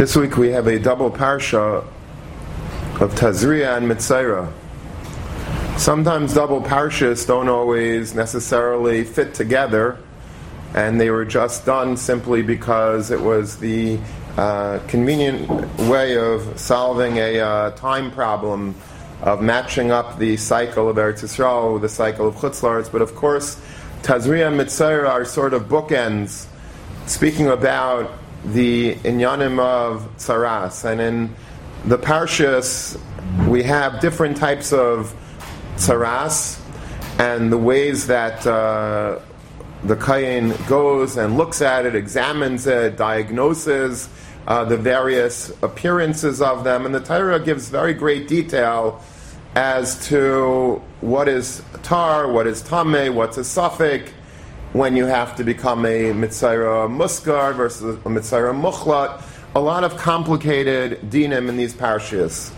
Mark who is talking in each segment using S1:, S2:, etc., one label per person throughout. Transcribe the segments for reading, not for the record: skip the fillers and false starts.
S1: This week we have a double parsha of Tazria and Mitzaira. Sometimes double parshas don't always necessarily fit together, and they were just done simply because it was the convenient way of solving a time problem of matching up the cycle of Eretz Yisrael with the cycle of Chutz La'aretz. But of course, Tazria and Mitzaira are sort of bookends, speaking about the inyanim of tzaras. And in the parshas, we have different types of tzaras and the ways that the Kayin goes and looks at it, examines it, diagnoses the various appearances of them. And the Torah gives very great detail as to what is tar, what is tameh, what's a suffix, when you have to become a Mitzaira Muskar versus a Mitzaira Muchlat. A lot of complicated dinim in these parshas.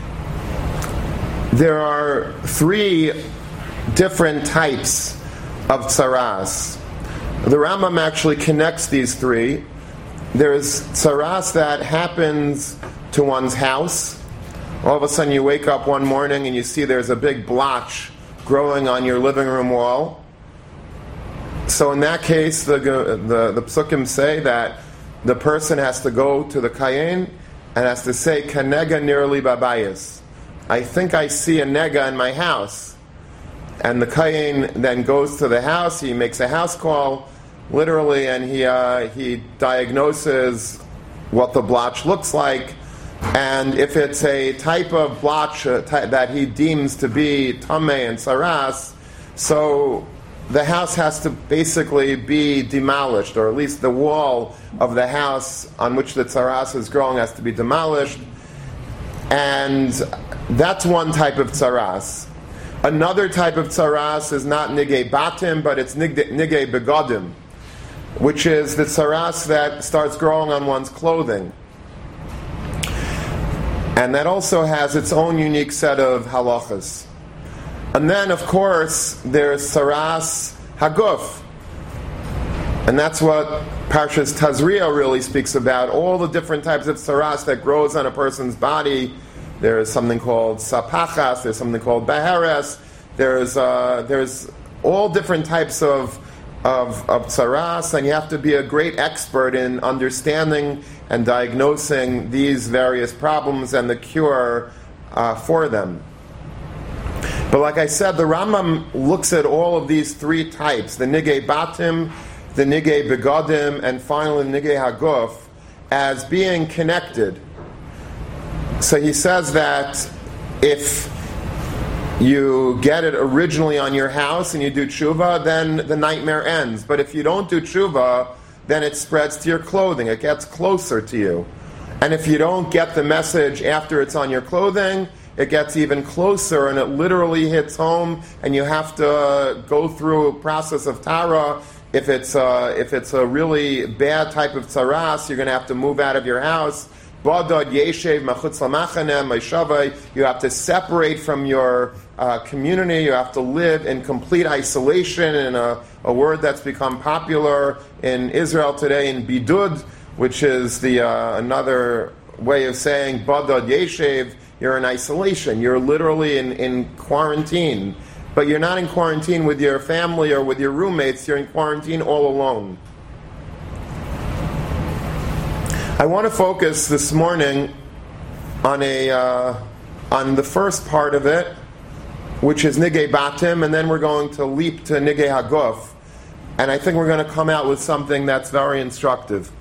S1: There are three different types of tzaras. The Rambam actually connects these three. There's tzaras that happens to one's house. All of a sudden you wake up one morning and you see there's a big blotch growing on your living room wall. So in that case, the psukim say that the person has to go to the kayin and has to say, Kanega nirli babayis. I think I see a nega in my house. And the kayin then goes to the house, he makes a house call, literally, and he diagnoses what the blotch looks like. And if it's a type of blotch that he deems to be tameh and saras, so the house has to basically be demolished, or at least the wall of the house on which the tzaras is growing has to be demolished. And that's one type of tzaras. Another type of tzaras is not nigei batim, but it's nigei begodim, which is the tzaras that starts growing on one's clothing. And that also has its own unique set of halachas. And then, of course, there's tzaras haguf. And that's what Parshas Tazria really speaks about, all the different types of tzaras that grows on a person's body. There's something called sapachas, there's something called beheres, there's all different types of tzaras, and you have to be a great expert in understanding and diagnosing these various problems and the cure for them. But like I said, the Rambam looks at all of these three types, the nigei batim, the nigei begodim, and finally the nigei haguf, as being connected. So he says that if you get it originally on your house and you do tshuva, then the nightmare ends. But if you don't do tshuva, then it spreads to your clothing. It gets closer to you. And if you don't get the message after it's on your clothing, it gets even closer and it literally hits home, and you have to go through a process of tara. If it's a really bad type of tzaras, you're going to have to move out of your house. Badad yeshev machutz lamachane meishavai. You have to separate from your community. You have to live in complete isolation. In a word that's become popular in Israel today, in bidud, which is the another way of saying badad yeshev. You're in isolation. You're literally in quarantine. But you're not in quarantine with your family or with your roommates. You're in quarantine all alone. I want to focus this morning on the first part of it, which is nigei batim, and then we're going to leap to nigei haguf. And I think we're going to come out with something that's very instructive.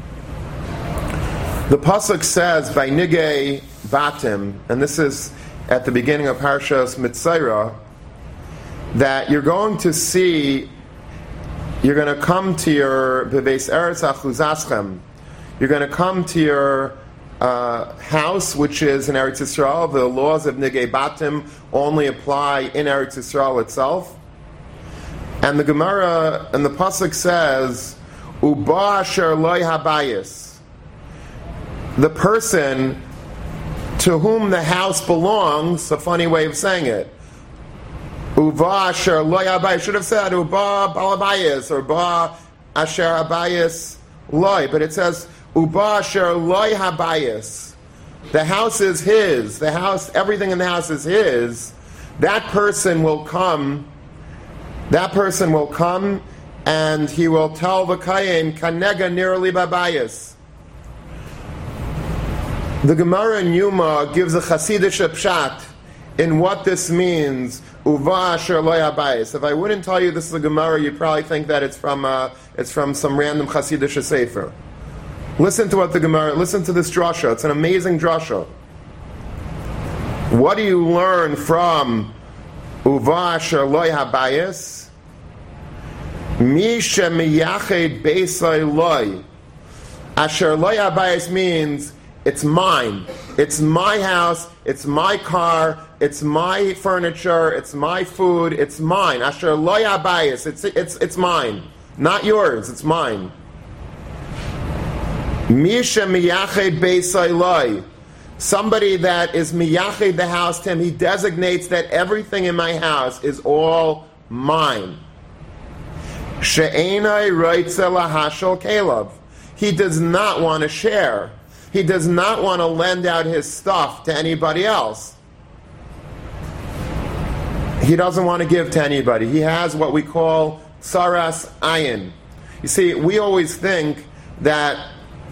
S1: The pasuk says by nigei batim, and this is at the beginning of Parshas Mitzaira, that you're going to come to your bebeis eretz achuzaschem. You're going to come to your house, which is in Eretz Yisrael. The laws of nigei batim only apply in Eretz Yisrael itself. And the Gemara and the pasuk says, "Uba asher loy habayis." The person to whom the house belongs, a funny way of saying it. Uba asher loy habayis. Should have said Uba balabayis or Ba asher habayis loy, but it says Uba asher loy habayis. The house is his. The house, everything in the house is his. That person will come. That person will come, and he will tell the kayin kanega nirli babayis. The Gemara in Yuma gives a Hasidic pshat in what this means. Uva asher lo habayis. If I wouldn't tell you this is a Gemara, you'd probably think that it's from some random Hasidic sefer. Listen to what the Gemara. Listen to this drasha. It's an amazing drasha. What do you learn from Uva asher lo habayis? Mi shemiyached beisay loy. Asher lo habayis means it's mine. It's my house. It's my car. It's my furniture. It's my food. It's mine. Asher lo habayis. It's mine, not yours. It's mine. Misha miyached beisay loy. Somebody that is miyached the house to him, he designates that everything in my house is all mine. She'enai roitze lahashal kelev. He does not want to share. He does not want to lend out his stuff to anybody else. He doesn't want to give to anybody. He has what we call saras ayin. You see, we always think that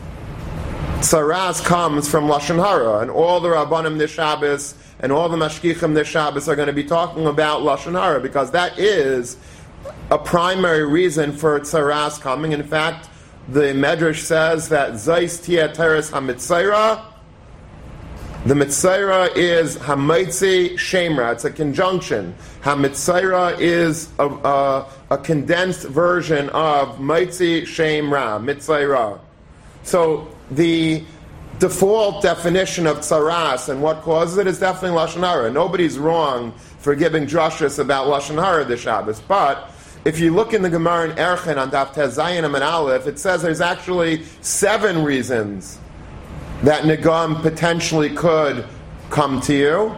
S1: saras comes from Lashon Hara, and all the Rabbanim Nishabis and all the Mashkichim Nishabis are going to be talking about Lashon Hara, because that is a primary reason for saras coming. In fact, the Medrash says that Zais Tia Teres HaMitzaira. The Mitzaira is Hamaitzi Shemra. It's a conjunction. HaMitzaira is a condensed version of Maitzi Shemra, Mitzaira. So the default definition of tsaras and what causes it is definitely Lashon Hara. Nobody's wrong for giving drashas about Lashon Hara this Shabbos. But if you look in the Gemara in Erchen on Daf Tez Zayin and Aleph, it says there's actually 7 reasons that Negam potentially could come to you.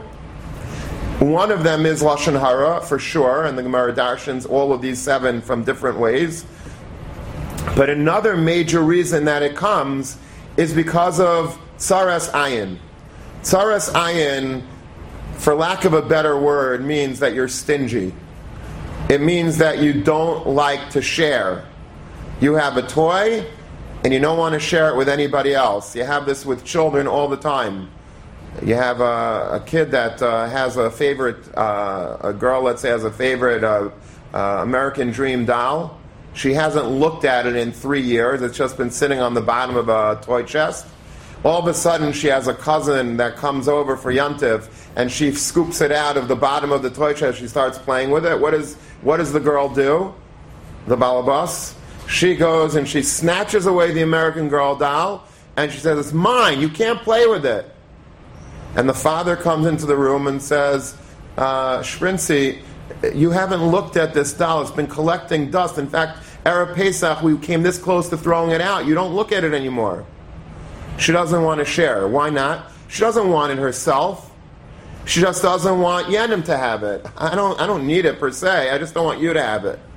S1: One of them is Lashon Hara, for sure, and the Gemara darshans all of these 7 from different ways. But another major reason that it comes is because of Tsaras Ayin. Tsaras Ayin, for lack of a better word, means that you're stingy. It means that you don't like to share. You have a toy, and you don't want to share it with anybody else. You have this with children all the time. You have a kid that has a favorite, a girl, let's say, has a favorite American Dream doll. She hasn't looked at it in 3 years. It's just been sitting on the bottom of a toy chest. All of a sudden, she has a cousin that comes over for Yontif, and she scoops it out of the bottom of the toy chest. She starts playing with it. What does the girl do? The balabas. She goes and she snatches away the American Girl doll, and she says, "It's mine. You can't play with it." And the father comes into the room and says, "Shprinzi, you haven't looked at this doll. It's been collecting dust. In fact, Erev Pesach, we came this close to throwing it out. You don't look at it anymore." She doesn't want to share. Why not? She doesn't want it herself. She just doesn't want Yenim to have it. I don't need it per se. I just don't want you to have it.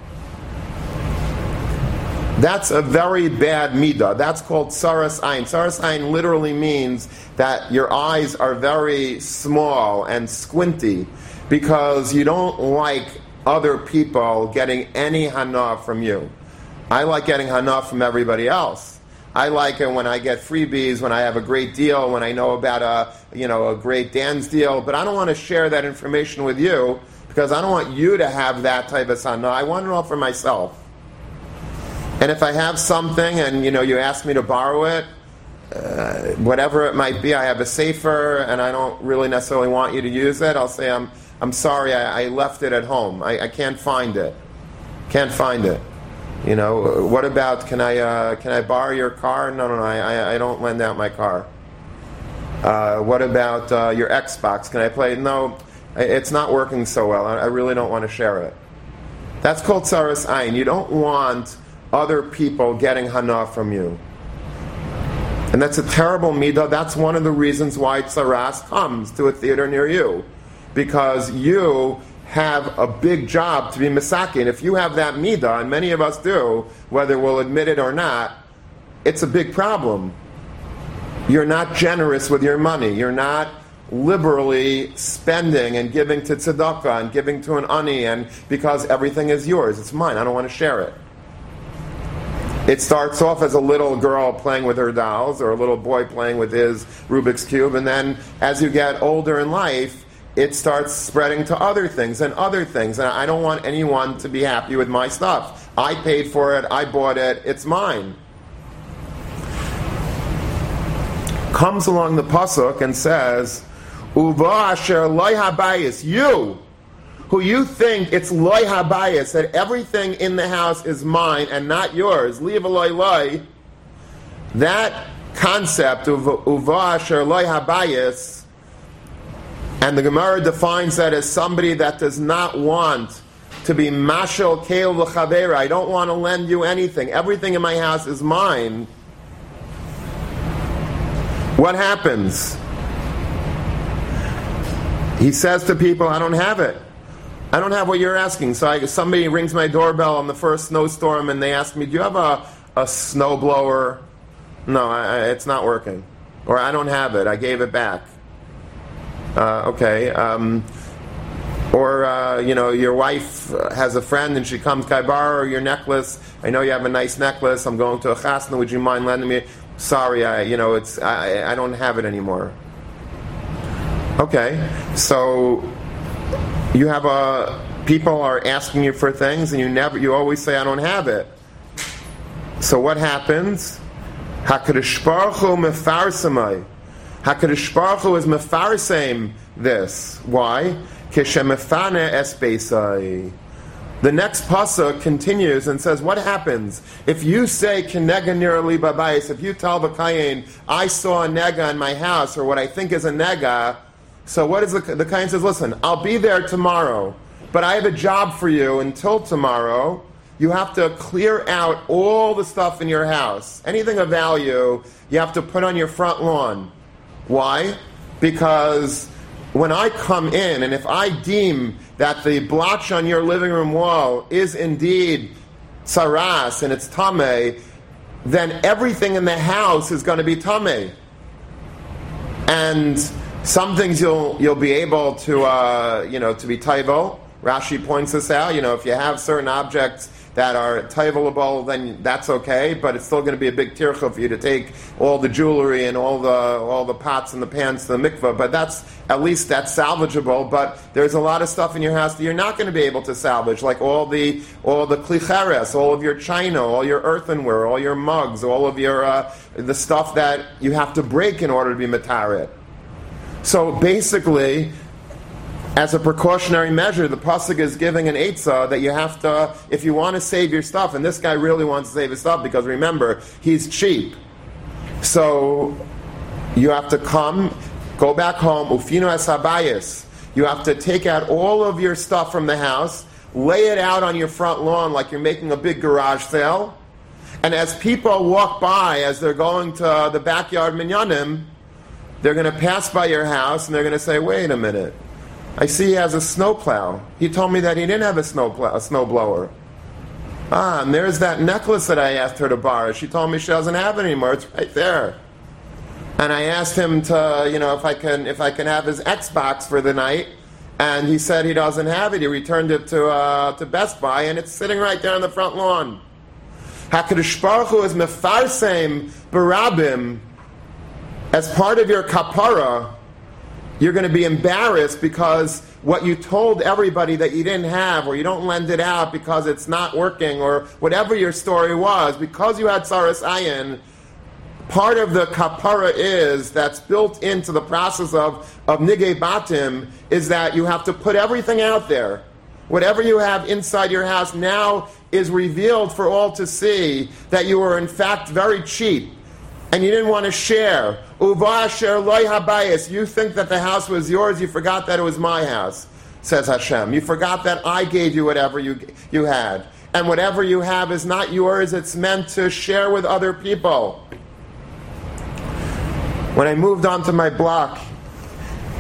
S1: That's a very bad midah. That's called Tsaras Ayin. Tsaras Ayin literally means that your eyes are very small and squinty because you don't like other people getting any hana from you. I like getting hana from everybody else. I like it when I get freebies, when I have a great deal, when I know about a great Dan's deal, but I don't want to share that information with you because I don't want you to have that type of hana. I want it all for myself. And if I have something and you ask me to borrow it, whatever it might be, I have a sefer and I don't really necessarily want you to use it, I'll say I'm sorry, I left it at home. I can't find it. Can't find it. What about can I borrow your car? No, I don't lend out my car. What about your Xbox? Can I play? No, it's not working so well. I really don't want to share it. That's called Tsaras Ayin. You don't want other people getting hana from you. And that's a terrible midah. That's one of the reasons why Tsaras comes to a theater near you. Because you have a big job to be misakin. If you have that midah, and many of us do, whether we'll admit it or not, it's a big problem. You're not generous with your money. You're not liberally spending and giving to tzedakah and giving to an ani, and because everything is yours, it's mine, I don't want to share it. It starts off as a little girl playing with her dolls, or a little boy playing with his Rubik's Cube, and then as you get older in life, it starts spreading to other things, and I don't want anyone to be happy with my stuff. I paid for it, I bought it, it's mine. Comes along the pasuk and says, Uva asher loy habayis, you, who you think it's loy habayis, that everything in the house is mine and not yours, leave a loy, that concept of uva asher loy habayis, and the Gemara defines that as somebody that does not want to be mashal keil v'chavera, I don't want to lend you anything, everything in my house is mine. What happens? He says to people, I don't have it. I don't have what you're asking. So somebody rings my doorbell on the first snowstorm and they ask me, do you have a snow blower? No, it's not working. Or I don't have it. I gave it back. Okay. Your wife has a friend and she comes, can I borrow your necklace? I know you have a nice necklace. I'm going to a chasna. Would you mind lending me? Sorry, I don't have it anymore. Okay, so you have people are asking you for things, and you always say, I don't have it. So what happens? HaKadosh Baruch Hu mefarsamai. HaKadosh Baruch Hu is mefarsam this. Why? Keshemefane es beisai. The next pasuk continues and says, what happens if you say kenega nira li babayis, if you tell the kayin, I saw a nega in my house, or what I think is a nega, so what is the kayin says, listen, I'll be there tomorrow, but I have a job for you until tomorrow. You have to clear out all the stuff in your house. Anything of value, you have to put on your front lawn. Why? Because when I come in, and if I deem that the blotch on your living room wall is indeed tsaras and it's tameh, then everything in the house is going to be tameh. And some things you'll be able to to be taivel. Rashi points this out. If you have certain objects that are taivelable, then that's okay, but it's still going to be a big tircha for you to take all the jewelry and all the pots and the pans to the mikveh, but that's salvageable. But there's a lot of stuff in your house that you're not going to be able to salvage, like all the klicheres, all of your china, all your earthenware, all your mugs, all of your the stuff that you have to break in order to be matarit. So basically, as a precautionary measure, the pasuk is giving an eitzah that you have to, if you want to save your stuff, and this guy really wants to save his stuff because remember, he's cheap. So you have to go back home, ufino es habayis. You have to take out all of your stuff from the house, lay it out on your front lawn like you're making a big garage sale, and as people walk by, as they're going to the backyard minyanim, they're going to pass by your house and they're going to say, wait a minute, I see he has a snowplow. He told me that he didn't have a snowblower. And there's that necklace that I asked her to borrow. She told me she doesn't have it anymore. It's right there. And I asked him to, if I can have his Xbox for the night, and he said he doesn't have it. He returned it to Best Buy, and it's sitting right there on the front lawn. HaKadosh Baruch Hu is mefarsem barabim. As part of your kapara, you're going to be embarrassed because what you told everybody that you didn't have, or you don't lend it out because it's not working, or whatever your story was, because you had tsaras ayin, part of the kapara that's built into the process of nigei batim is that you have to put everything out there. Whatever you have inside your house now is revealed for all to see that you were in fact very cheap. And you didn't want to share. Uva asher loy habayis. You think that the house was yours. You forgot that it was my house, says Hashem. You forgot that I gave you whatever you had. And whatever you have is not yours. It's meant to share with other people. When I moved onto my block,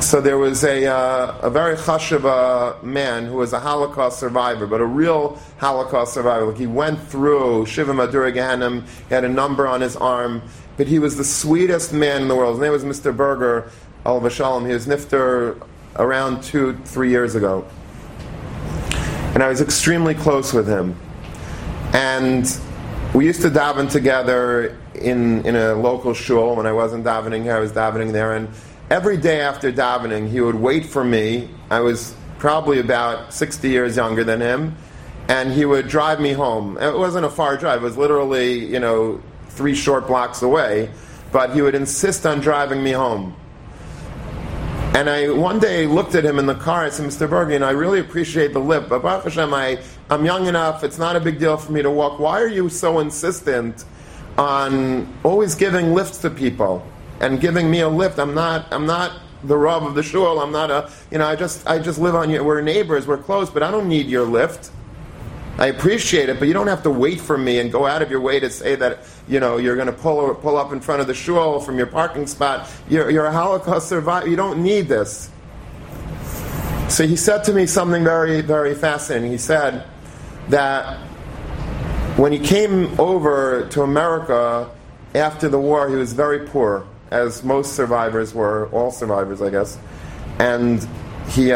S1: So there was a very chashuv man who was a Holocaust survivor, but a real Holocaust survivor. Like he went through Shiva Madura Gehenim, he had a number on his arm, but he was the sweetest man in the world. His name was Mr. Berger, Alav Shalom. He was nifter around 2-3 years ago. And I was extremely close with him. And we used to daven together in a local shul. When I wasn't davening here, I was davening there. And every day after davening, he would wait for me. I was probably about 60 years younger than him. And he would drive me home. It wasn't a far drive. It was literally, 3 short blocks away. But he would insist on driving me home. And I one day looked at him in the car. I said, Mr. Berger, I really appreciate the lift, but Baruch Hashem, I'm young enough. It's not a big deal for me to walk. Why are you so insistent on always giving lifts to people and giving me a lift? I'm not the Rav of the shul. I'm not I just live on you. We're neighbors. We're close, but I don't need your lift. I appreciate it, but you don't have to wait for me and go out of your way to say that you're going to pull up in front of the shul from your parking spot. You're a Holocaust survivor. You don't need this. So he said to me something very, very fascinating. He said that when he came over to America after the war, he was very poor, as most survivors were, all survivors, I guess. And he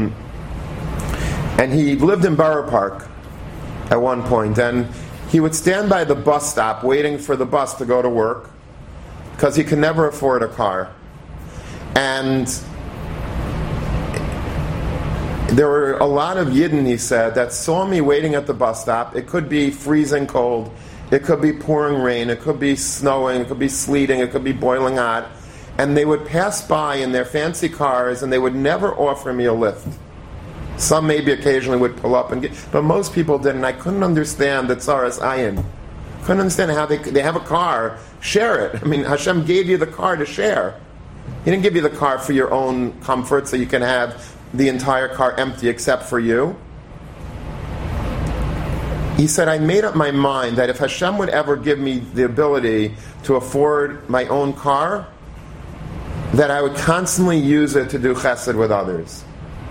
S1: lived in Borough Park at one point, and he would stand by the bus stop waiting for the bus to go to work because he could never afford a car. And there were a lot of Yidden, he said, that saw me waiting at the bus stop. It could be freezing cold, it could be pouring rain, it could be snowing, it could be sleeting, it could be boiling hot, and they would pass by in their fancy cars and they would never offer me a lift. Some maybe occasionally would pull up but most people didn't. I couldn't understand the tzaras ayin. Couldn't understand how they have a car, share it. I mean, Hashem gave you the car to share. He didn't give you the car for your own comfort so you can have the entire car empty except for you. He said, I made up my mind that if Hashem would ever give me the ability to afford my own car, that I would constantly use it to do chesed with others.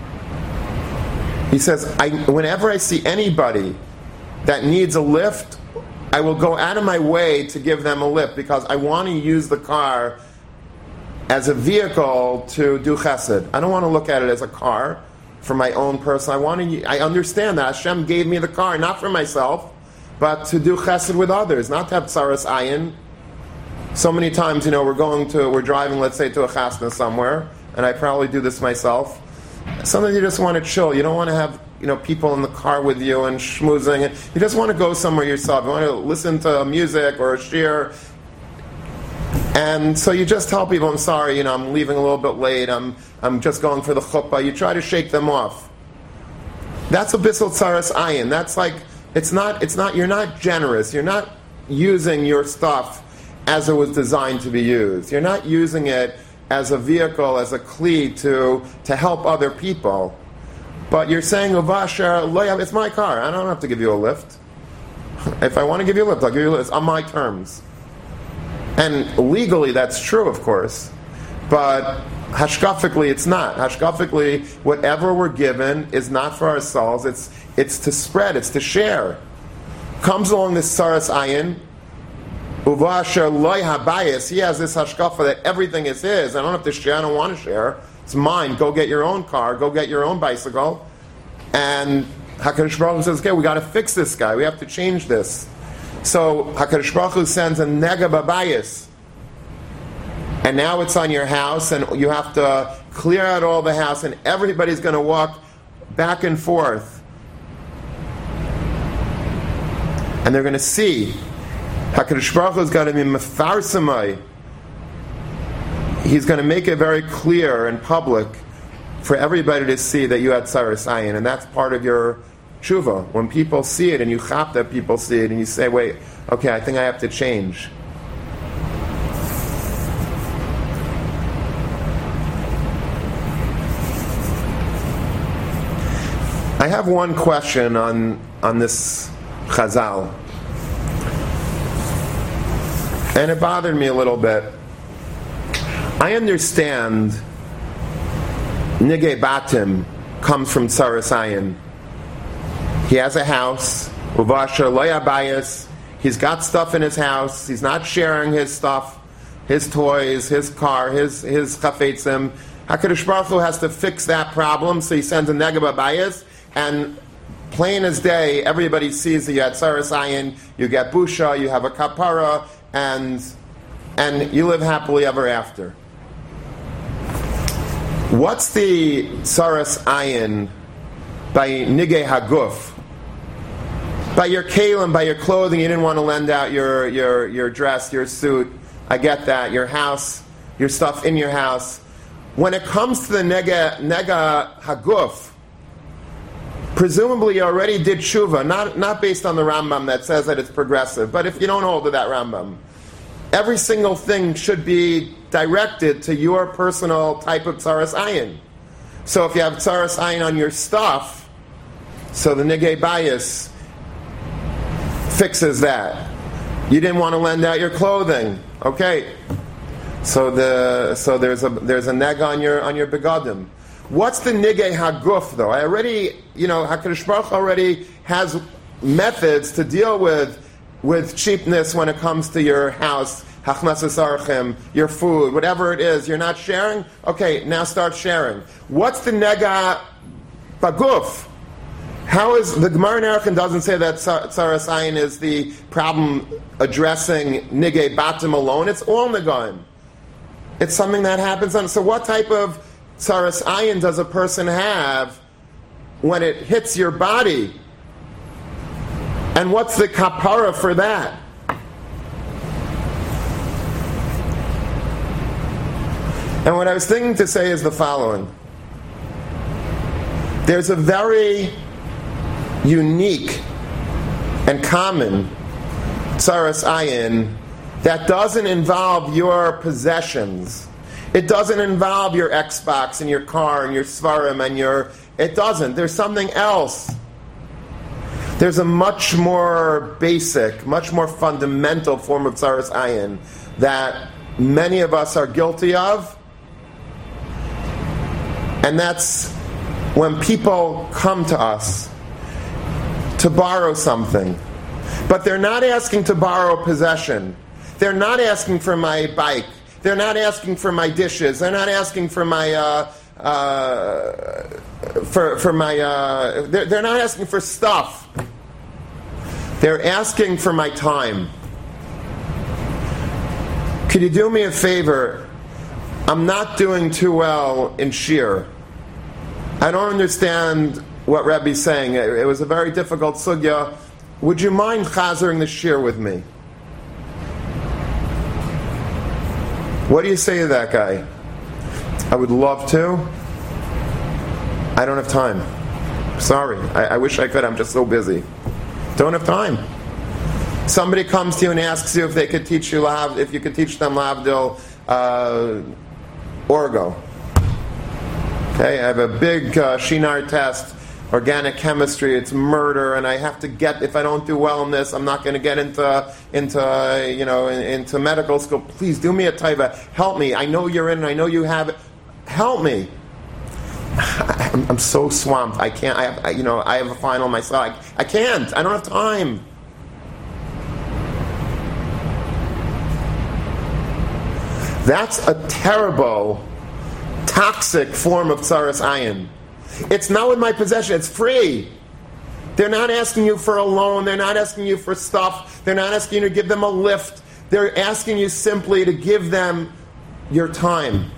S1: He says, whenever I see anybody that needs a lift, I will go out of my way to give them a lift because I want to use the car as a vehicle to do chesed. I don't want to look at it as a car for my own person. I understand that Hashem gave me the car, not for myself, but to do chesed with others, not to have tzaras ayin. So many times, we're driving, let's say, to a chasna somewhere, and I probably do this myself. Sometimes you just want to chill. You don't want to have people in the car with you and schmoozing. You just want to go somewhere yourself. You want to listen to music or a shir. And so you just tell people, I'm sorry, I'm leaving a little bit late. I'm just going for the chuppah. You try to shake them off. That's a bissel tzaras ayin. That's like it's not. You're not generous. You're not using your stuff as it was designed to be used. You're not using it as a vehicle, as a kli to help other people. But you're saying, it's my car. I don't have to give you a lift. If I want to give you a lift, I'll give you a lift. It's on my terms. And legally, that's true, of course. But hashkafically, it's not. Hashkafically, whatever we're given is not for ourselves. It's to spread. It's to share. Comes along this tzaras ayin. Uvasher loy habayis, he has this hashkafa that everything is his. I don't have to share, I don't want to share. It's mine. Go get your own car, go get your own bicycle. And HaKadosh Baruch Hu says, okay, we got to fix this guy, we have to change this. So HaKadosh Baruch Hu sends a nega babayis. And now it's on your house, and you have to clear out all the house, and everybody's going to walk back and forth. And they're going to see HaKadosh Baruch Hu is going to be mefarsamai. He's going to make it very clear and public for everybody to see that you had tzaras ayin, and that's part of your tshuva. When people see it, and you chap that people see it, and you say, wait, okay, I think I have to change. I have one question on this Chazal. And it bothered me a little bit. I understand Nigei Batim comes from Tsaras Ayin. He has a house, Uvasha Lo Yabayis. He's got stuff in his house. He's not sharing his stuff, his toys, his car, his chafetzim. HaKadosh Baruch Hu has to fix that problem, so he sends a Nega Babayis, and plain as day, everybody sees that you had Tsaras Ayin, you get Busha, you have a Kapara, and you live happily ever after. What's the Tsaras Ayin by Nigei Haguf? By your kalim, by your clothing, you didn't want to lend out your dress, your suit. I get that. Your house, your stuff in your house. When it comes to the nega haguf, presumably you already did tshuva, not based on the Rambam that says that it's progressive, but if you don't hold to that Rambam, every single thing should be directed to your personal type of Tsaras Ayin. So if you have Tsaras Ayin on your stuff, so the Nigei Bayis fixes that. You didn't want to lend out your clothing. Okay. So there's a neg on your begadim. What's the nigei haguf though? I already, HaKadosh Baruch Hu already has methods to deal with cheapness when it comes to your house, hachmasas archim, your food, whatever it is. You're not sharing? Okay, now start sharing. What's the nega baguf? How is the Gemara in Erechim doesn't say that Tsaras Ayin is the problem addressing Nigei Batim alone? It's all Negaim. It's something that happens on. So what type of Tsaras Ayin does a person have when it hits your body? And what's the kapara for that? And what I was thinking to say is the following. There's a very unique and common Tsaras Ayin that doesn't involve your possessions. It doesn't involve your Xbox and your car and your Svarim and it doesn't. There's something else. There's a much more basic, much more fundamental form of Tsaras Ayin that many of us are guilty of, and that's when people come to us to borrow something, but they're not asking to borrow possession. They're not asking for my bike. They're not asking for my dishes. They're not asking for my they're not asking for stuff. They're asking for my time. Could you do me a favor? I'm not doing too well in Shir. I don't understand what Rebbe's saying. It was a very difficult sugya. Would you mind chazering the Shir with me? What do you say to that guy? I would love to. I don't have time. Sorry. I wish I could. I'm just so busy. Don't have time. Somebody comes to you and asks you if they could teach you if you could teach them Lavdil Orgo. Okay, I have a big Shinar test, organic chemistry. It's murder, and I have to get. If I don't do well in this, I'm not going to get into medical school. Please do me a taiva. Help me. I know you're in. And I know you have it. Help me. I'm so swamped. I can't. I have a final myself. I can't. I don't have time. That's a terrible, toxic form of Tsaras Ayin. It's not with my possession. It's free. They're not asking you for a loan. They're not asking you for stuff. They're not asking you to give them a lift. They're asking you simply to give them your time.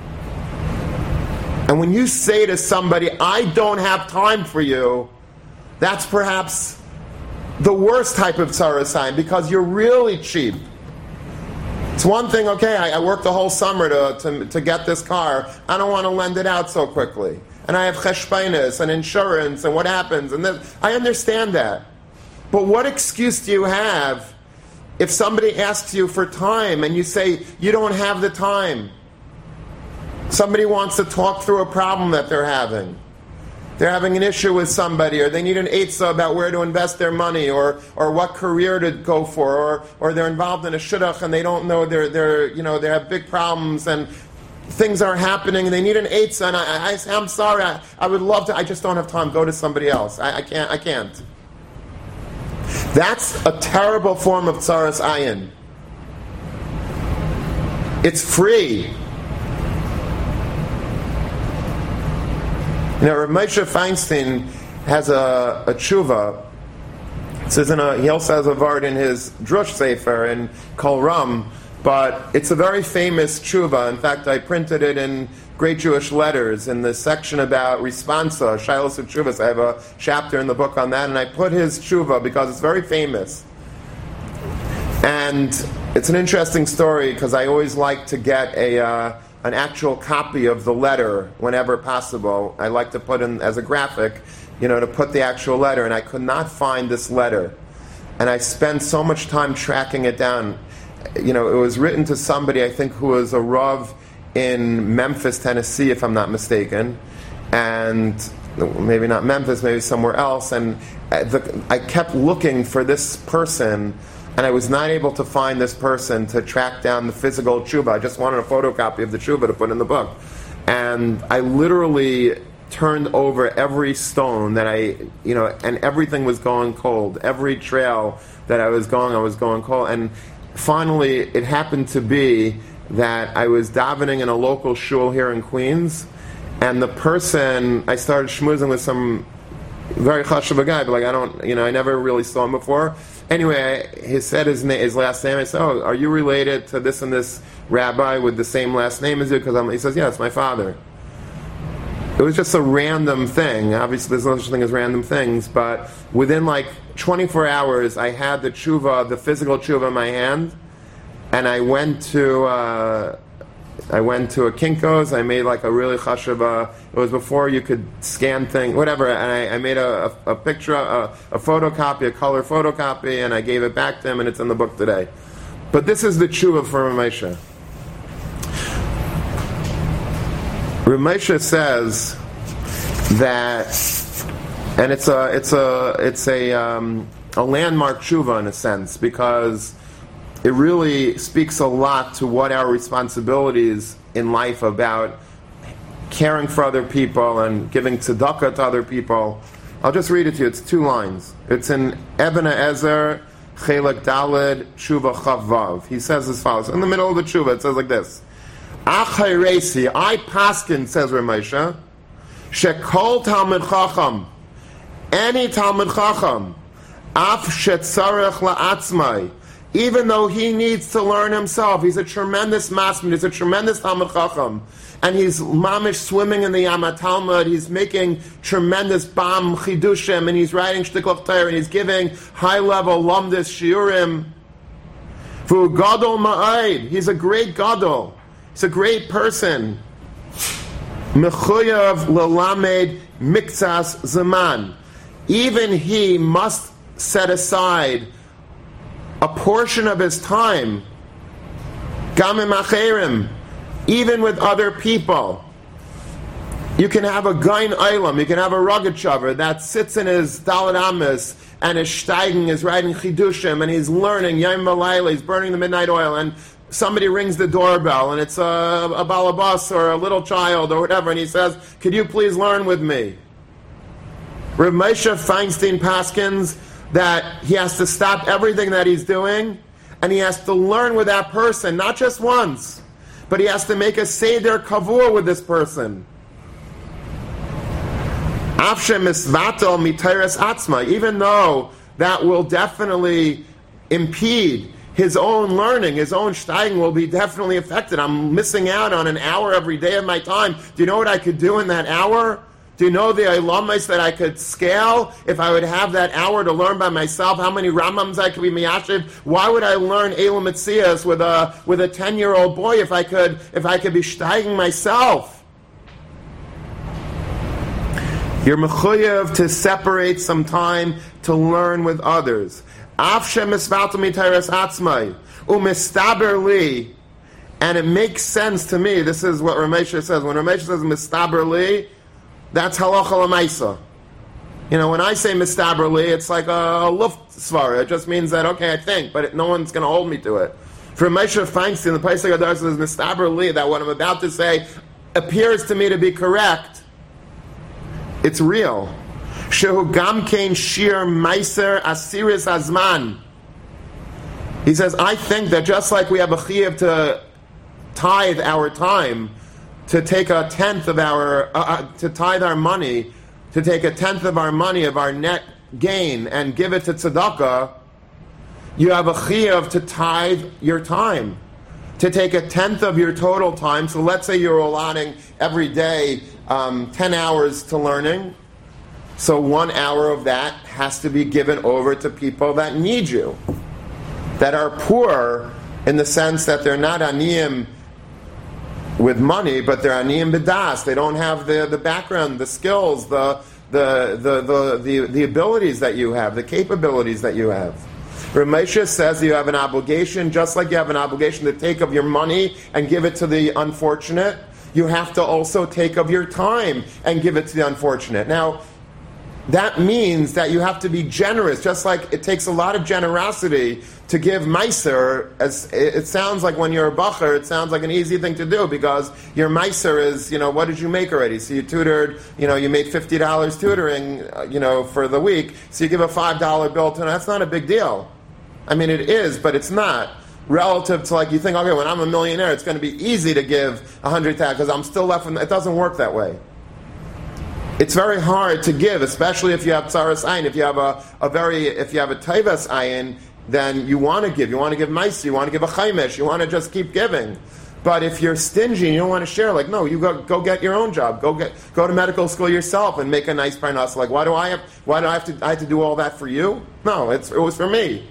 S1: And when you say to somebody, I don't have time for you, that's perhaps the worst type of Tsaras Ayin, because you're really cheap. It's one thing, okay, I worked the whole summer to get this car. I don't want to lend it out so quickly. And I have cheshbainis and insurance and what happens. And I understand that. But what excuse do you have if somebody asks you for time and you say, you don't have the time? Somebody wants to talk through a problem that they're having. They're having an issue with somebody, or they need an eitzah about where to invest their money, or what career to go for, or they're involved in a shidduch and they don't know they have big problems, and things are happening and they need an eitzah, and I say, I'm sorry, I would love to, I just don't have time, go to somebody else. I can't. That's a terrible form of tzaras ayin. It's free. Rav Moshe Feinstein has a tshuva. It says he also has a vart in his Drush Sefer in Kol Ram, but it's a very famous tshuva. In fact, I printed it in Great Jewish Letters in the section about responsa, Shilos of Tshuvas. I have a chapter in the book on that, and I put his tshuva because it's very famous. And it's an interesting story because I always like to get an actual copy of the letter whenever possible. I like to put in as a graphic, to put the actual letter, and I could not find this letter. And I spent so much time tracking it down. It was written to somebody, I think, who was a Rav in Memphis, Tennessee, if I'm not mistaken. And maybe not Memphis, maybe somewhere else. And I kept looking for this person, and I was not able to find this person to track down the physical tshuva. I just wanted a photocopy of the tshuva to put in the book. And I literally turned over every stone that and everything was going cold. Every trail that I was going cold. And finally, it happened to be that I was davening in a local shul here in Queens, and the person, I started schmoozing with some very chashuv guy, but I never really saw him before. Anyway, he said his last name. I said, "Oh, are you related to this and this rabbi with the same last name as you?" Because he says, "Yeah, it's my father." It was just a random thing. Obviously, there's no such thing as random things, but within 24 hours, I had the tshuva, the physical tshuva in my hand, and I went to a Kinko's. I made a really chashuv. It was before you could scan things, whatever. And I made a picture, a photocopy, a color photocopy, and I gave it back to him, and it's in the book today. But this is the tshuva for Rav Moshe. Rav Moshe says that, and it's a landmark tshuva in a sense, because it really speaks a lot to what our responsibilities in life about caring for other people and giving tzedakah to other people. I'll just read it to you. It's 2 lines. It's in Eben Ezer, Chelek Daled, Tshuva Chav Vav. He says as follows. In the middle of the tshuva, it says like this. Achai Reisi, I paskin, says Rav Moshe, Shekol Talmid Chacham, any Talmid Chacham, Af Shetzarech La'atzmai, even though he needs to learn himself. He's a tremendous masmid, he's a tremendous Talmid Chacham, and he's mamish swimming in the Yam HaTalmud, he's making tremendous bam chidushim, and he's writing shtiklach Torah, and he's giving high-level lamdis shiurim. Fu gadol ma'aid, he's a great gadol, he's a great person. Mechuyav lelamed miktsas zaman, even he must set aside a portion of his time, gamim acherim, even with other people. You can have a gain olam, you can have a Rogachover that sits in his Daled Amos and is steiging, is writing chidushim, and he's learning Yom V'Layla, he's burning the midnight oil, and somebody rings the doorbell, and it's a balabas or a little child or whatever, and he says, "Could you please learn with me?" Rav Moshe Feinstein paskins that he has to stop everything that he's doing, and he has to learn with that person, not just once, but he has to make a seder kavur with this person. Even though that will definitely impede his own learning, his own steiging will be definitely affected. I'm missing out on an hour every day of my time. Do you know what I could do in that hour? Do you know the ilamis that I could scale if I would have that hour to learn by myself? How many Ramams I could be miyashiv? Why would I learn Elam Mitzias with a 10-year-old boy if I could be steiging myself? You're mechuyev to separate some time to learn with others. And it makes sense to me. This is what Rav Moshe says. When Rav Moshe says mistaber li, that's halacha l'maisa. When I say mistaber li, it's like a luft svara. It just means that, okay, I think, but no one's going to hold me to it. From Moshe Feinstein, the Pesach Adar says, Mistaber Li, that what I'm about to say appears to me to be correct. It's real. Shehu Gamkein Shir Meiser Asiris Azman. He says, I think that just like we have a chiyuv to tithe our time, to take a tenth of our, to tithe our money, to take a tenth of our money, of our net gain, and give it to tzedakah, you have a chiyuv to tithe your time, to take a tenth of your total time. So let's say you're allotting every day 10 hours to learning. So 1 hour of that has to be given over to people that need you, that are poor in the sense that they're not aniyim with money, but they're aniyim b'das. They don't have the background, the skills, the abilities that you have, the capabilities that you have. Ramesha says you have an obligation, just like you have an obligation to take of your money and give it to the unfortunate, you have to also take of your time and give it to the unfortunate. Now, that means that you have to be generous, just like it takes a lot of generosity to give meiser. As it sounds like when you're a bacher, it sounds like an easy thing to do because your meiser is, what did you make already? So you tutored, you made $50 tutoring, for the week. So you give a $5 bill to them. That's not a big deal. I mean, it is, but it's not. Relative to you think, okay, when I'm a millionaire, it's going to be easy to give $100,000 because I'm still left with, it doesn't work that way. It's very hard to give, especially if you have tzaras ayin. If you have if you have a taivas ayin, then you want to give. You want to give ma'aser. You want to give a chaimesh. You want to just keep giving. But if you're stingy and you don't want to share, no, you go get your own job. Go to medical school yourself and make a nice parnas. Why do I have to do all that for you? No, it was for me.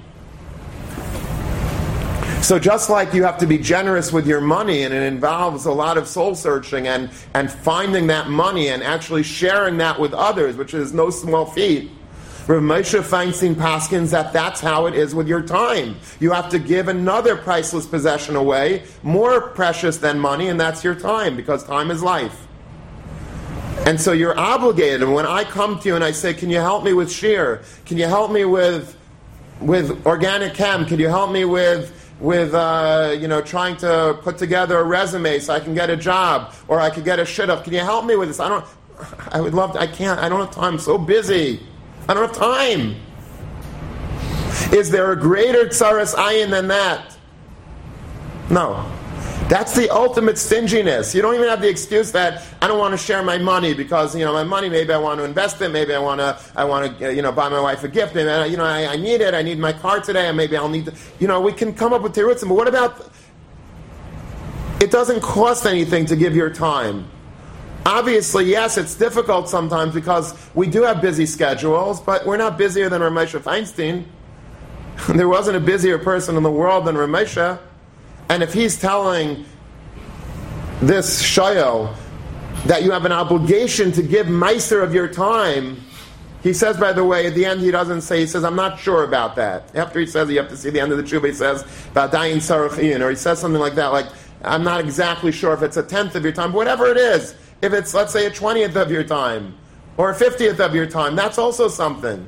S1: So just like you have to be generous with your money, and it involves a lot of soul searching and finding that money and actually sharing that with others, which is no small feat, Rav Moshe Feinstein paskins that's how it is with your time. You have to give another priceless possession away, more precious than money, and that's your time, because time is life. And so you're obligated. And when I come to you and I say, can you help me with shear? Can you help me with organic chem? Can you help me with trying to put together a resume so I can get a job, or I could get a shidduch. Can you help me with this? I can't, I don't have time, I'm so busy. I don't have time. Is there a greater tzaras ayin than that? No. That's the ultimate stinginess. You don't even have the excuse that I don't want to share my money because my money, maybe I want to invest it, maybe I want to buy my wife a gift, maybe I need it, I need my car today, and maybe I'll need to, we can come up with terutzim. But what about? It doesn't cost anything to give your time. Obviously, yes, it's difficult sometimes because we do have busy schedules, but we're not busier than Rav Moshe Feinstein. There wasn't a busier person in the world than Rav Moshe. And if he's telling this shayel that you have an obligation to give meiser of your time, he says, by the way, at the end he doesn't say, he says, I'm not sure about that. After he says, you have to see the end of the tshuva, he says, Ba'dayin sarachin, or he says something like that, I'm not exactly sure if it's a tenth of your time, but whatever it is, if it's, let's say, a 20th of your time, or a 50th of your time, that's also something.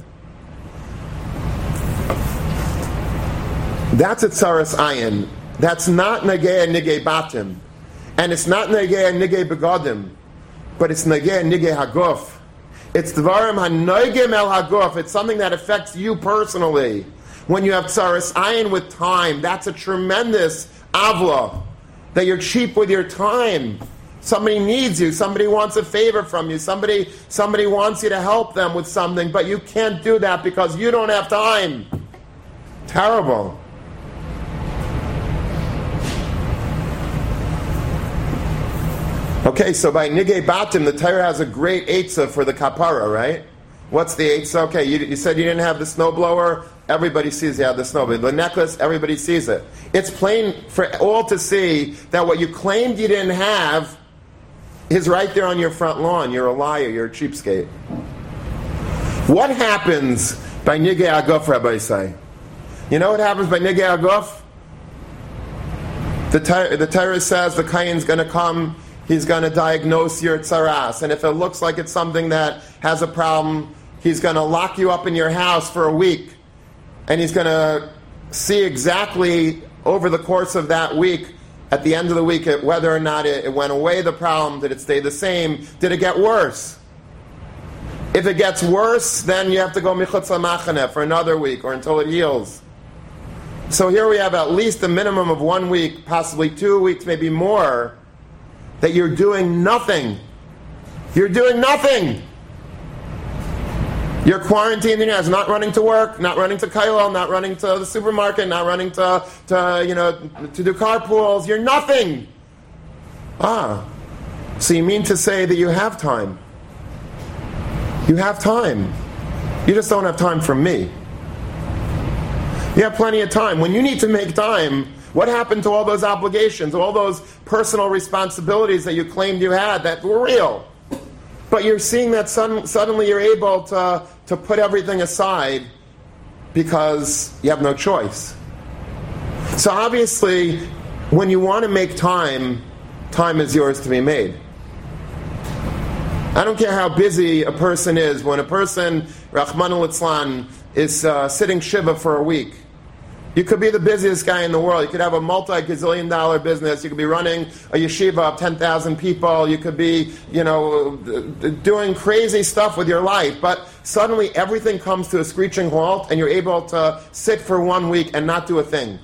S1: That's a tzaras ayin. That's not nagei and nigei batim. And it's not nagei and nigei begadim. But it's nagei and nigei haguf. It's dvarim hanoigim el haguf. It's something that affects you personally. When you have tzaras ayin with time, that's a tremendous avla. That you're cheap with your time. Somebody needs you. Somebody wants a favor from you. Somebody wants you to help them with something, but you can't do that because you don't have time. Terrible. Okay, so by Nigei Batim, the Torah has a great eitzah for the kapara, right? What's the eitzah? Okay, you said you didn't have the snowblower. Everybody sees you have the snowblower. The necklace, everybody sees it. It's plain for all to see that what you claimed you didn't have is right there on your front lawn. You're a liar. You're a cheapskate. What happens by Nigei Aguf, Rabbi say? You know what happens by Nigei Aguf? The Torah says the Kain's going to come. He's going to diagnose your tzaras. And if it looks like it's something that has a problem, he's going to lock you up in your house for a week. And he's going to see exactly over the course of that week, at the end of the week, whether or not it went away, the problem, did it stay the same, did it get worse? If it gets worse, then you have to go michutz lamachane for another week or until it heals. So here we have at least a minimum of 1 week, possibly 2 weeks, maybe more, that you're doing nothing. You're doing nothing. You're quarantined in your house, not running to work, not running to Kailal, not running to the supermarket, not running to do carpools. You're nothing. So you mean to say that you have time? You have time. You just don't have time for me. You have plenty of time. When you need to make time, what happened to all those obligations, all those personal responsibilities that you claimed you had that were real? But you're seeing that suddenly you're able to put everything aside because you have no choice. So obviously, when you want to make time, time is yours to be made. I don't care how busy a person is. When a person, Rachmana litzlan, is sitting Shiva for a week, you could be the busiest guy in the world. You could have a multi-gazillion dollar business. You could be running a yeshiva of 10,000 people. You could be, doing crazy stuff with your life. But suddenly everything comes to a screeching halt and you're able to sit for 1 week and not do a thing.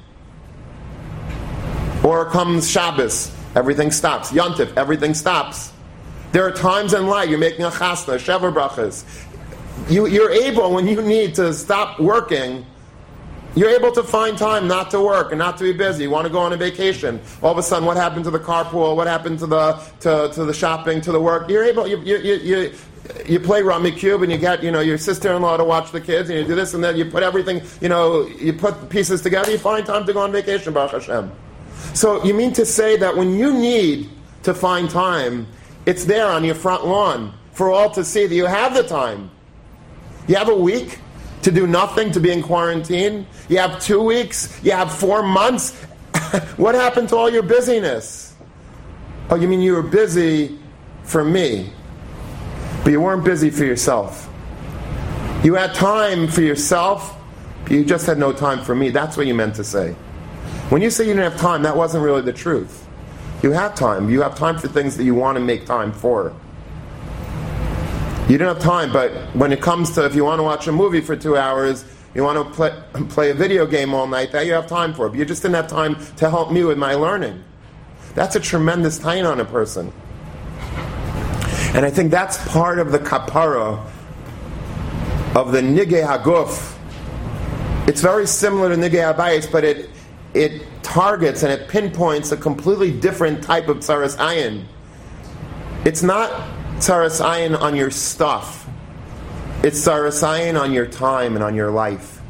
S1: Or comes Shabbos, everything stops. Yontif, everything stops. There are times in life, you're making a chasna, shever brachas. You're able, when you need to stop working, you're able to find time not to work and not to be busy. You want to go on a vacation. All of a sudden, what happened to the carpool? What happened to the shopping, to the work? You're able. You play Rummy Cube and you get your sister-in-law to watch the kids and you do this and then you put everything. You put the pieces together. You find time to go on vacation. Baruch Hashem. So you mean to say that when you need to find time, it's there on your front lawn for all to see that you have the time. You have a week to do nothing, to be in quarantine. You have 2 weeks. You have 4 months. What happened to all your busyness? Oh, you mean you were busy for me, but you weren't busy for yourself. You had time for yourself, but you just had no time for me. That's what you meant to say. When you say you didn't have time, that wasn't really the truth. You have time. You have time for things that you want to make time for. You don't have time, but when it comes to, if you want to watch a movie for 2 hours, you want to play a video game all night, that you have time for. But you just didn't have time to help me with my learning. That's a tremendous tain on a person. And I think that's part of the kapara of the nigei haguf. It's very similar to nigei habayis, but it targets and it pinpoints a completely different type of tzaras ayin. It's not tzaras ayin on your stuff. It's tzaras ayin on your time and on your life.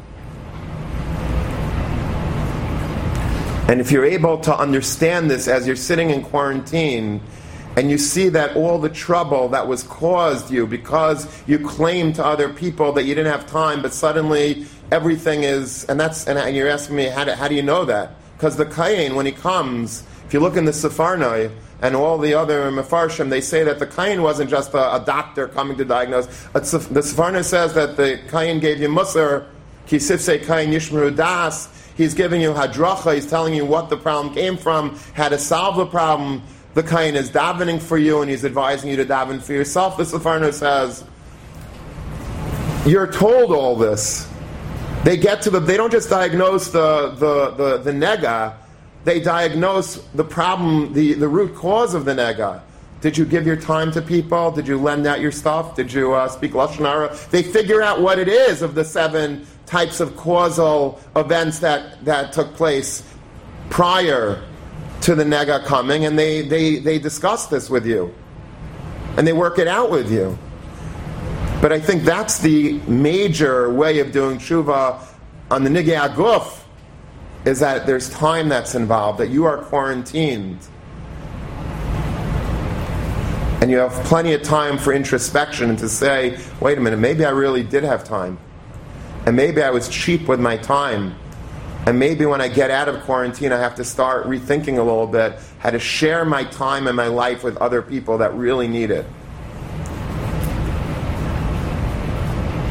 S1: And if you're able to understand this as you're sitting in quarantine and you see that all the trouble that was caused you because you claimed to other people that you didn't have time, but suddenly everything is, and you're asking me, how do you know that? Because the Kayin, when he comes, if you look in the Sefarnai and all the other Mefarshim, they say that the Kayin wasn't just a doctor coming to diagnose. The Sefarnai says that the Kayin gave you Musar, Kisifse Kayin Yishmeru Das. He's giving you Hadracha, he's telling you what the problem came from, how to solve the problem. The Kayin is davening for you and he's advising you to daven for yourself. The Sefarnai says, you're told all this. They don't just diagnose the nega, they diagnose the problem, the root cause of the nega. Did you give your time to people? Did you lend out your stuff? Did you speak Lashon Hara? They figure out what it is of the 7 types of causal events that took place prior to the nega coming, and they discuss this with you. And they work it out with you. But I think that's the major way of doing tshuva on the nigei haguf, is that there's time that's involved, that you are quarantined. And you have plenty of time for introspection and to say, wait a minute, maybe I really did have time. And maybe I was cheap with my time. And maybe when I get out of quarantine, I have to start rethinking a little bit how to share my time and my life with other people that really need it.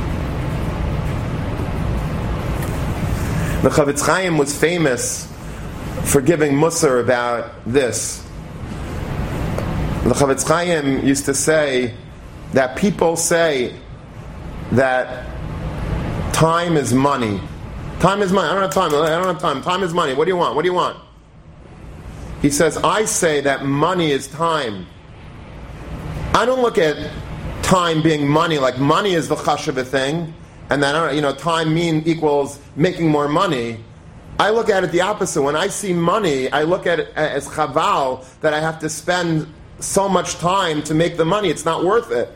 S1: The Chavetz Chaim was famous for giving Musar about this. The Chavetz Chaim used to say that people say that time is money. Time is money. I don't have time. I don't have time. Time is money. What do you want? What do you want? He says, I say that money is time. I don't look at time being money, like money is the chashuv thing, and then time equals making more money. I look at it the opposite. When I see money, I look at it as chaval, that I have to spend so much time to make the money. It's not worth it.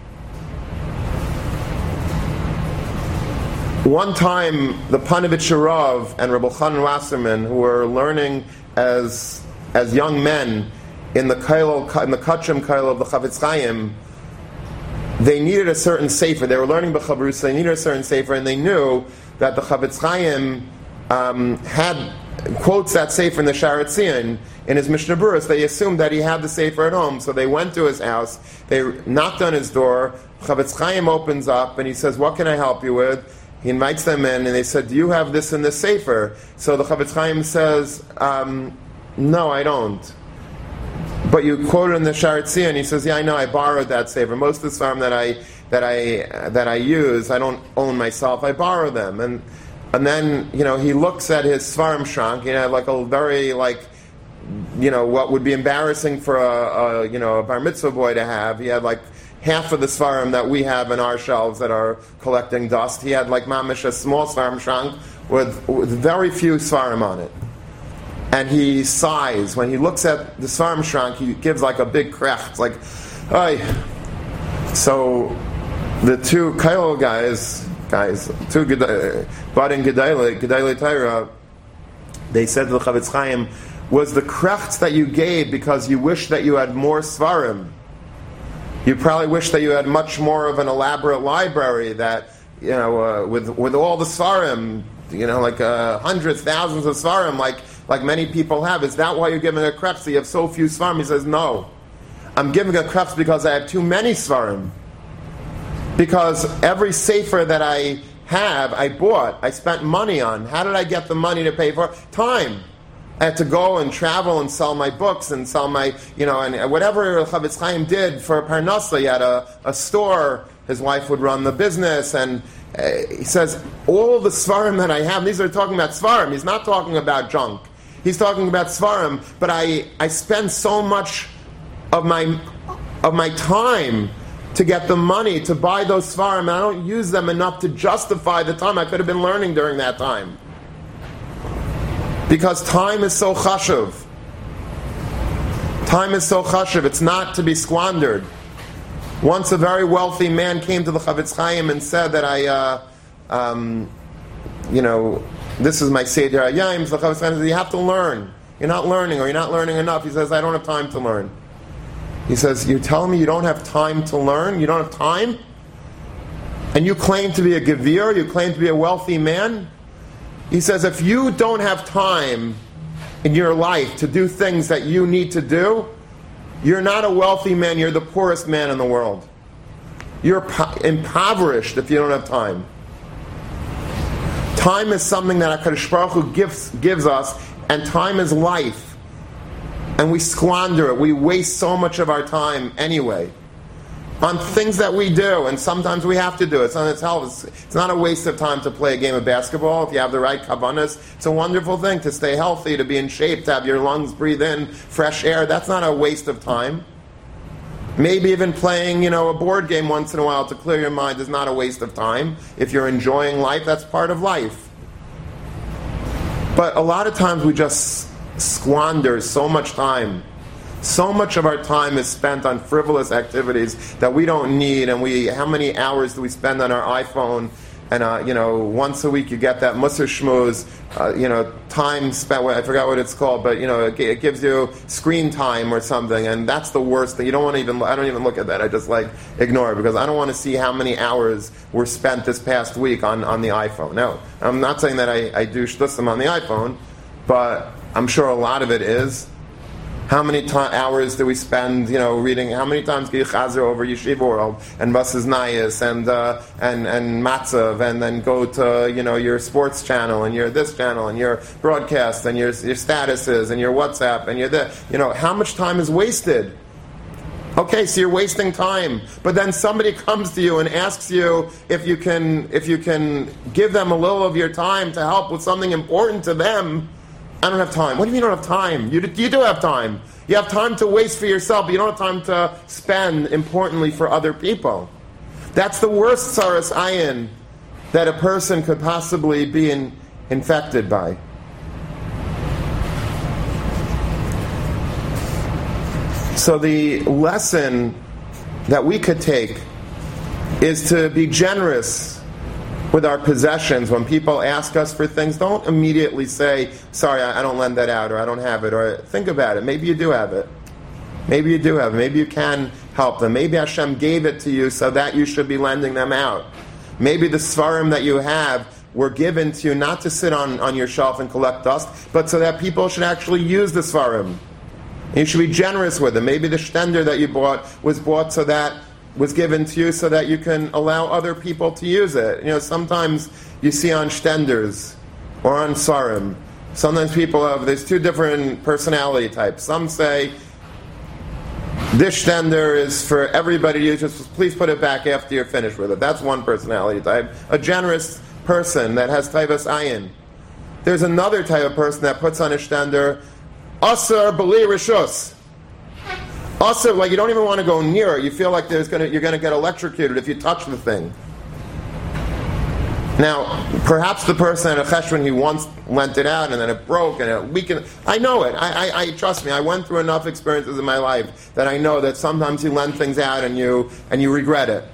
S1: One time, the Panovich Rav and Rabbi Chanan Wasserman, who were learning as young men in the Kachim Kailo of the Chavetz Chaim, they needed a certain sefer. They were learning B'Chavrus, they needed a certain sefer, and they knew that the Chavetz Chaim had quotes that sefer in the Sharat Tzion in his Mishnah Berurah. They assumed that he had the sefer at home, so they went to his house. They knocked on his door. Chavetz Chaim opens up and he says, "What can I help you with?" He invites them in, and they said, "Do you have this in the sefer?" So the Chavetz Chaim says, "No, I don't." But you quoted in the Sharat Tzion. He says, "Yeah, I know. I borrowed that sefer. Most of the svarim that I use, I don't own myself. I borrow them." And then he looks at his svarim shank. Like a very what would be embarrassing for a bar mitzvah boy to have. He had like half of the svarim that we have in our shelves that are collecting dust. He had like mamish a small svarim shank with very few svarim on it. And he sighs. When he looks at the svarim shank, he gives like a big krech. It's like, "Ay." So the two Kailo guys, two budding Gedalei Torah, they said to the Chavetz Chaim, "Was the krechts that you gave because you wish that you had more svarim? You probably wish that you had much more of an elaborate library that, with all the svarim, like hundreds, thousands of svarim, like many people have. Is that why you're giving a krechts? You have so few svarim?" He says, "No. I'm giving a krechts because I have too many svarim. Because every sefer that I have, I bought, I spent money on. How did I get the money to pay for it? Time. I had to go and travel and sell my books and sell my, and whatever Chavetz Chaim did for Parnasa. He had a store, his wife would run the business, and he says, all the svarim that I have, these are talking about svarim, he's not talking about junk. He's talking about svarim, but I spend so much of my time to get the money to buy those svarim, and I don't use them enough to justify the time I could have been learning during that time. Because time is so chashuv. Time is so chashuv. It's not to be squandered. Once a very wealthy man came to the Chavetz Chaim and said that this is my Seder Hayom. The Chavetz Chaim said, "You have to learn. You're not learning, or you're not learning enough." He says, "I don't have time to learn." He says, "You're telling me you don't have time to learn? You don't have time? And you claim to be a gevir? You claim to be a wealthy man?" He says, "If you don't have time in your life to do things that you need to do, you're not a wealthy man, you're the poorest man in the world. You're impoverished if you don't have time." Time is something that HaKadosh Baruch Hu gives us, and time is life. And we squander it. We waste so much of our time anyway on things that we do, and sometimes we have to do it. It's not a waste of time to play a game of basketball if you have the right kavanas. It's a wonderful thing to stay healthy, to be in shape, to have your lungs breathe in fresh air. That's not a waste of time. Maybe even playing, a board game once in a while to clear your mind is not a waste of time. If you're enjoying life, that's part of life. But a lot of times we just squander so much time. So much of our time is spent on frivolous activities that we don't need, and how many hours do we spend on our iPhone? And once a week you get that Musar Shmooze, time spent. I forgot what it's called, but it gives you screen time or something, and that's the worst thing. You don't want to even. I don't even look at that. I just ignore it because I don't want to see how many hours were spent this past week on the iPhone. No, I'm not saying that I do shtusim on the iPhone, but I'm sure a lot of it is. How many hours do we spend, reading? How many times do you chazer over Yeshiva World and Basas Nayas and Matzav, and then go to your sports channel and your this channel and your broadcast and your statuses and your WhatsApp and your how much time is wasted? Okay, so you're wasting time. But then somebody comes to you and asks you if you can give them a little of your time to help with something important to them. I don't have time. What do you mean you don't have time? You do have time. You have time to waste for yourself, but you don't have time to spend, importantly, for other people. That's the worst tsaras ayin that a person could possibly be infected by. So the lesson that we could take is to be generous with our possessions. When people ask us for things, don't immediately say, sorry, I don't lend that out, or I don't have it, or think about it. Maybe you do have it. Maybe you do have it. Maybe you can help them. Maybe Hashem gave it to you so that you should be lending them out. Maybe the svarim that you have were given to you not to sit on your shelf and collect dust, but so that people should actually use the svarim. You should be generous with them. Maybe the shtender that you bought was given to you so that you can allow other people to use it. Sometimes you see on shtenders or on sarim, sometimes there's two different personality types. Some say, this shtender is for everybody to use, just please put it back after you're finished with it. That's one personality type. A generous person that has taivas ayin. There's another type of person that puts on a shtender, Asar b'li rishus. Asar, like you don't even want to go near it. You feel like you're going to get electrocuted if you touch the thing. Now, perhaps the person at a cheshvan, he once lent it out and then it broke and it weakened. I know it. I trust me. I went through enough experiences in my life that I know that sometimes you lend things out and you regret it.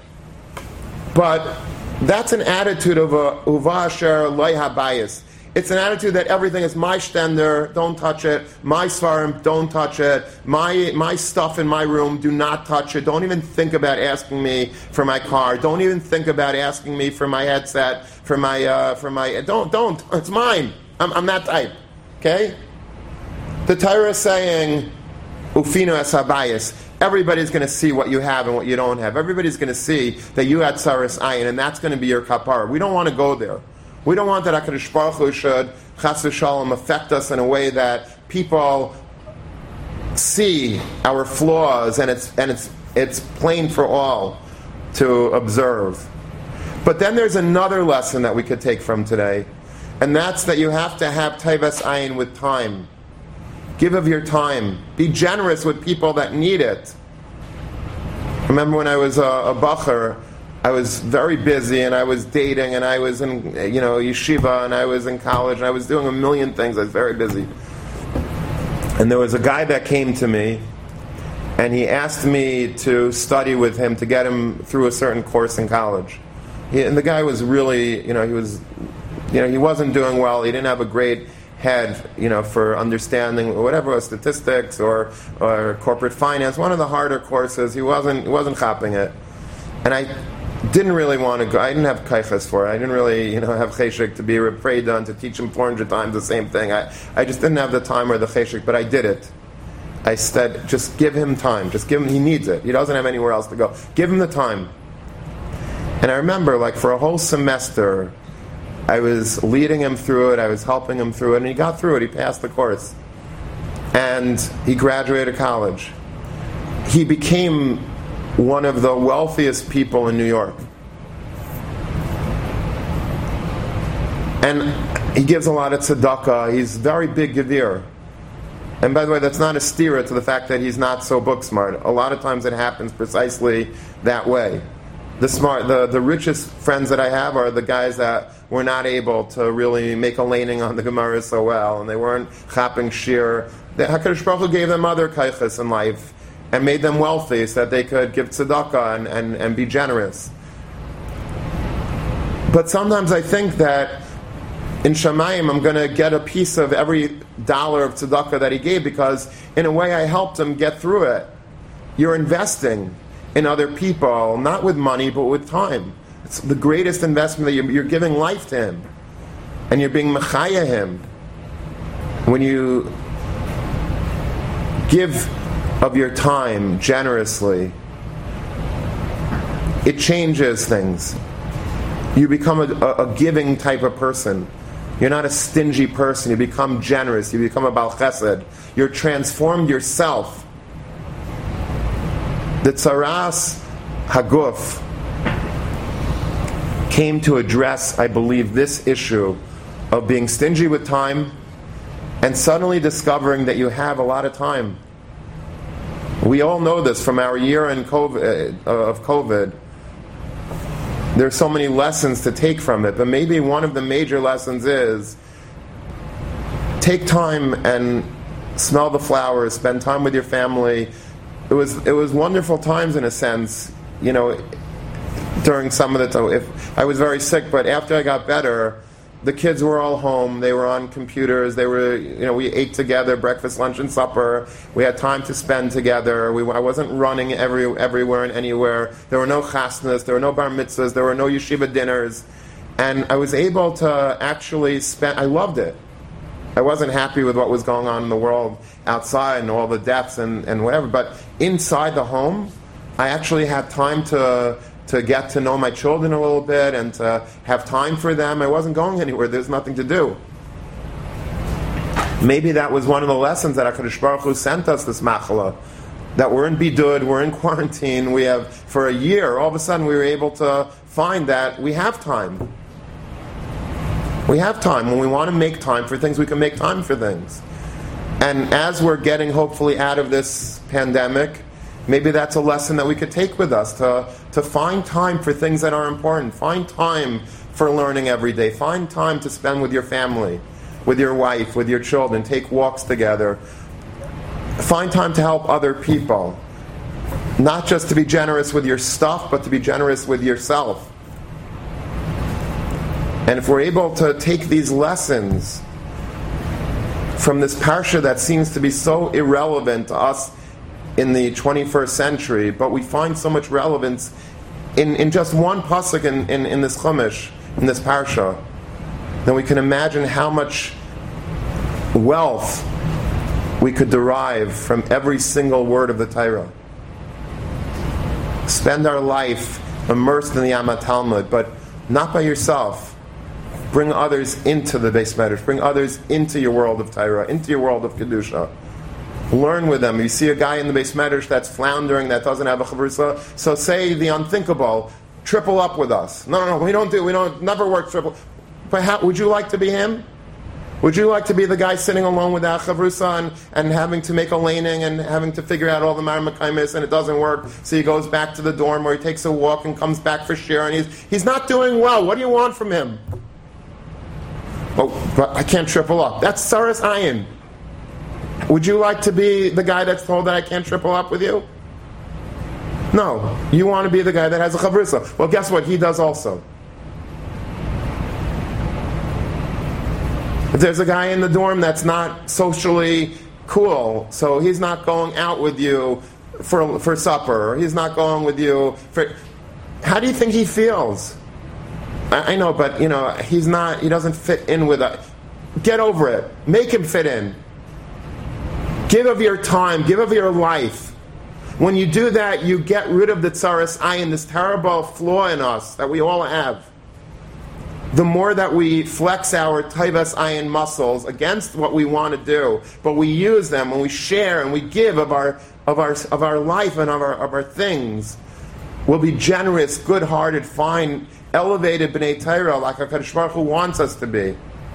S1: But that's an attitude of a uva asher loy habayis. It's an attitude that everything is my shtender, don't touch it. My svarim, don't touch it. My stuff in my room, do not touch it. Don't even think about asking me for my car. Don't even think about asking me for my headset, for my. Don't. It's mine. I'm that type. Okay. The Torah is saying, "Ufino es habayis." Everybody's going to see what you have and what you don't have. Everybody's going to see that you had tsaras ayin, and that's going to be your kapara. We don't want to go there. We don't want that HaKadosh Baruch Hu should, chas v'shalom, affect us in a way that people see our flaws, and it's plain for all to observe. But then there's another lesson that we could take from today, and that's that you have to have taivas ayin with time. Give of your time. Be generous with people that need it. Remember when I was a bacher, I was very busy, and I was dating, and I was in yeshiva, and I was in college, and I was doing a million things. I was very busy. And there was a guy that came to me, and he asked me to study with him to get him through a certain course in college. And the guy was really, he wasn't doing well. He didn't have a great head, for understanding whatever statistics or corporate finance. One of the harder courses. He wasn't chopping it, and I didn't really want to go. I didn't have kaichas for it. I didn't really, have cheshik to be afraid on to teach him 400 times the same thing. I just didn't have the time or the cheshik, but I did it. I said, just give him time. Just give him. He needs it. He doesn't have anywhere else to go. Give him the time. And I remember, for a whole semester, I was leading him through it. I was helping him through it, and he got through it. He passed the course, and he graduated college. He became one of the wealthiest people in New York. And he gives a lot of tzedakah. He's very big gevir. And by the way, that's not a stira to the fact that he's not so book smart. A lot of times it happens precisely that way. The richest friends that I have are the guys that were not able to really make a laning on the Gemara so well, and they weren't chapping shir. The HaKadosh Baruch Hu gave them other kaiches in life and made them wealthy so that they could give tzedakah and be generous. But sometimes I think that in Shamayim I'm going to get a piece of every dollar of tzedakah that he gave, because in a way I helped him get through it. You're investing in other people, not with money but with time. It's the greatest investment that you're giving life to him, and you're being mechaya him. When you give of your time generously, it changes things. You become a giving type of person. You're not a stingy person. You become generous. You become a Baal Chesed. You're transformed yourself. The Tzaras Haguf came to address, I believe, this issue of being stingy with time and suddenly discovering that you have a lot of time. We all know this from our year of COVID. There's so many lessons to take from it, but maybe one of the major lessons is take time and smell the flowers, spend time with your family. It was wonderful times in a sense, during some of the time. If I was very sick, but after I got better, the kids were all home. They were on computers. They were, we ate together, breakfast, lunch, and supper. We had time to spend together. I wasn't running everywhere and anywhere. There were no chasnas. There were no bar mitzvahs. There were no yeshiva dinners. And I was able to actually spend, I loved it. I wasn't happy with what was going on in the world outside and all the deaths and whatever. But inside the home, I actually had time to get to know my children a little bit and to have time for them. I wasn't going anywhere. There's nothing to do. Maybe that was one of the lessons that HaKadosh Baruch Hu sent us, this machala, that we're in bidud, we're in quarantine, we have, for a year, all of a sudden we were able to find that we have time. We have time. When we want to make time for things, we can make time for things. And as we're getting, hopefully, out of this pandemic, maybe that's a lesson that we could take with us, to find time for things that are important. Find time for learning every day. Find time to spend with your family, with your wife, with your children. Take walks together. Find time to help other people. Not just to be generous with your stuff, but to be generous with yourself. And if we're able to take these lessons from this parsha that seems to be so irrelevant to us in the 21st century, but we find so much relevance in just one pasuk in this chumash, in this parsha, then we can imagine how much wealth we could derive from every single word of the Torah. Spend our life immersed in the Yama Talmud, but not by yourself. Bring others into the Beis Medrash. Bring others into your world of Torah, into your world of Kedusha. Learn with them. You see a guy in the Beis Medrash that's floundering, that doesn't have a chavrusa, so say the unthinkable, triple up with us. No, we don't never work triple. But how, would you like to be him? Would you like to be the guy sitting alone with that chavrusa and having to make a laning and having to figure out all the marmakaimis and it doesn't work, so he goes back to the dorm where he takes a walk and comes back for shir and he's not doing well. What do you want from him? Oh, but I can't triple up. That's Saras Ayin. Would you like to be the guy that's told that I can't triple up with you? No. You want to be the guy that has a chavrusa. Well, guess what? He does also. If there's a guy in the dorm that's not socially cool, so he's not going out with you for supper, or he's not going with you for... How do you think he feels? I know, but, he doesn't fit in with us. Get over it. Make him fit in. Give of your time, give of your life. When you do that, you get rid of the tzaras ayin, this terrible flaw in us that we all have. The more that we flex our taivas ayin muscles against what we want to do, but we use them and we share and we give of our life and of our things, we'll be generous, good-hearted, fine, elevated b'nei Torah like HaKadosh Baruch Hu wants us to be.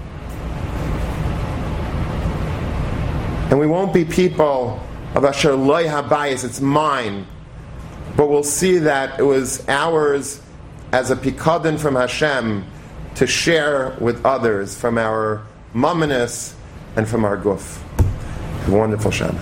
S1: And we won't be people of Asher Loi HaBayis, it's mine. But we'll see that it was ours as a pikadon from Hashem to share with others from our mumminess and from our guf. Wonderful Shabbos.